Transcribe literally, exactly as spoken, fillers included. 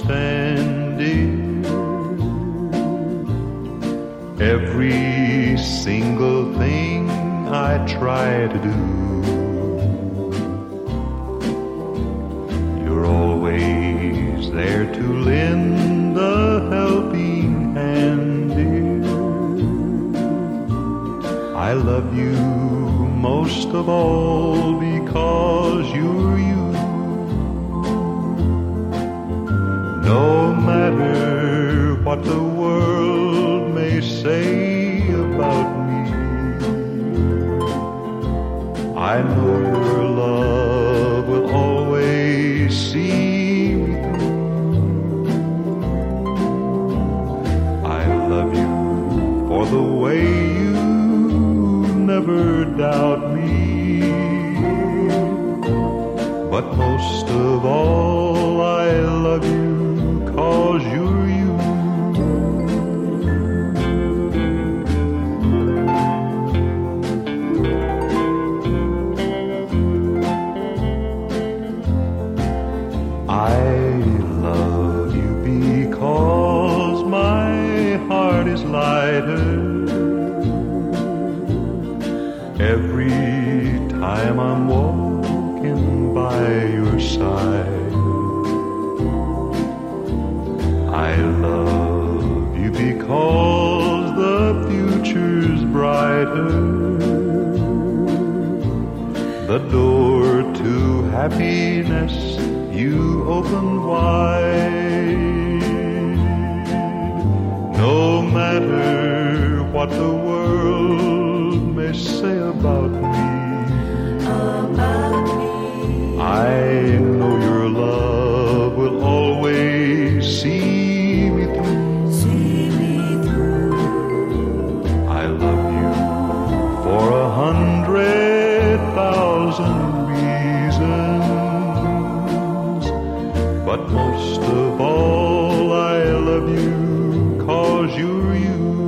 understand, dear, every single thing I try to do. You're always there to lend a helping hand, dear. I love you most of all because you're you. No matter what the world may say about me, I know your love will always see me through. I love you for the way you never doubt me, but most of all I love you 'cause you're you. I love you because my heart is lighter every time I'm walking by your side. I love you because the future's brighter. The door to happiness you open wide. No matter what the world may say about me, about me, I know your love will always see me through. see me through. I love you for a hundred thousand reasons, but most of all I love you 'cause you're you.